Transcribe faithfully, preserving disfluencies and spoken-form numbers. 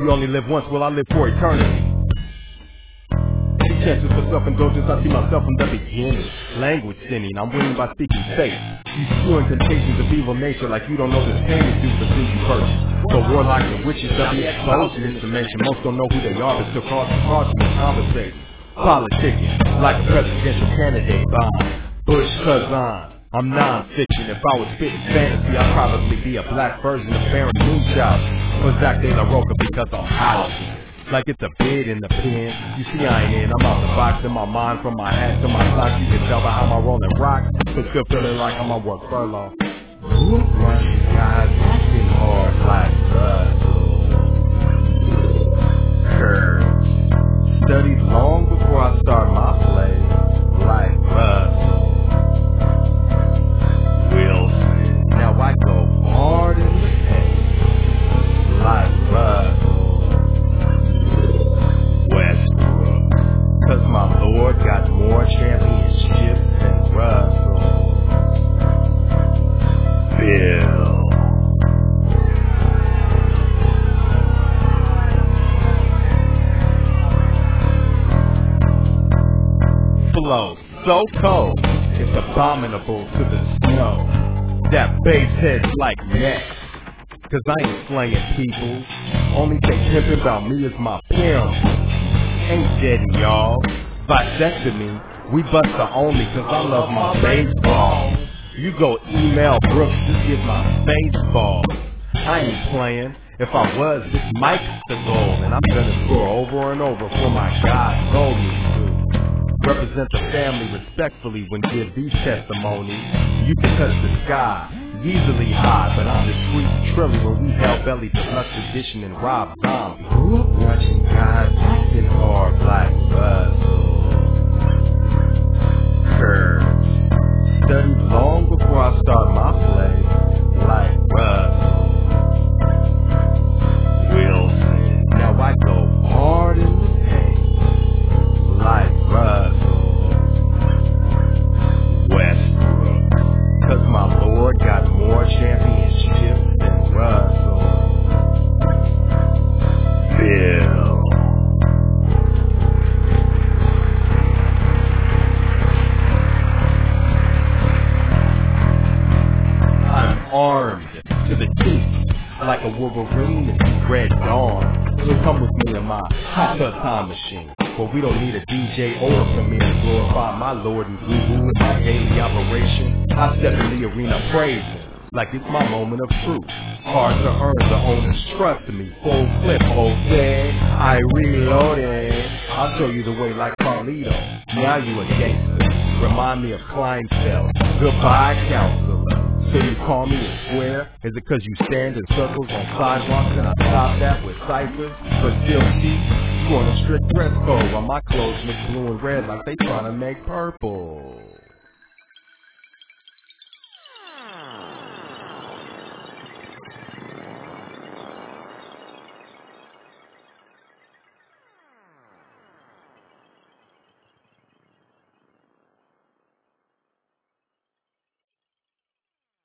only live once, will I live for eternity? Chances for self-indulgence, I see myself from the beginning. Language sinning, I'm winning by speaking faith. You spewing contagions of evil nature like you don't know the pain is due for things you purchase. So warlocks and witches that be exposed in this dimension. Most don't know who they are, but still cause the caution and conversate. Politicking, like a presidential candidate bomb. Bush Kazan, I'm non-fiction. If I was spitting fantasy, I'd probably be a black version of Baron Munchausen or Zach De La Roca because I'm powerful. Like it's a bid in the pen. You see I ain't in, I'm out the box in my mind. From my hat to my socks, you can tell by how my rolling rock. But still feeling like I'm on work furlough. Running guys acting hard like Russell. Curves. Studied long before I start my play. Like Russell. Wilson. Now I go hard in the paint. Like Russell. Cause my Lord got more championships than Russell. Bill. Flow so cold, it's abominable to the snow. That bass head's like next. Cause I ain't slaying people. Only thing pimpin' about me is my pimp. Ain't dead, y'all. Vasectomy, we bust the only cause I love my baseball. You go email Brooks, just get my baseball. I ain't playing. If I was, this mic's the goal, and I'm gonna score over and over for my God. Gold me too. Represent the family respectfully when give these testimonies. You can touch the sky, easily high, but I'm the sweet trilly when we held belly to Lux Edition and Rob Zombie. Grew up watching guys acting hard like Russell. Curves. Studied long before I start my play. Like Russell. Wilson. Now I go hard in the paint. Like Russell. Westbrook. Cause my Lord got more championships than Russell. Bill. I'm armed to the teeth like a Wolverine in Red Dawn. So come with me in my hot tub time machine. But we don't need a D J or a premiere to glorify my Lord and Guru in my daily operation. I step in the arena praising like it's my moment of truth. Hard to earn, the owners trust me. Full flip, Jose, I reloaded. I'll show you the way like Carlito. Now you a gangster. Remind me of Kleinfeld. Goodbye, counselor. So you call me a square? Is it cause you stand in circles on sidewalks and I stop that with ciphers? But still cheap? You want a strict dress code while my clothes look blue and red like they tryna make purple.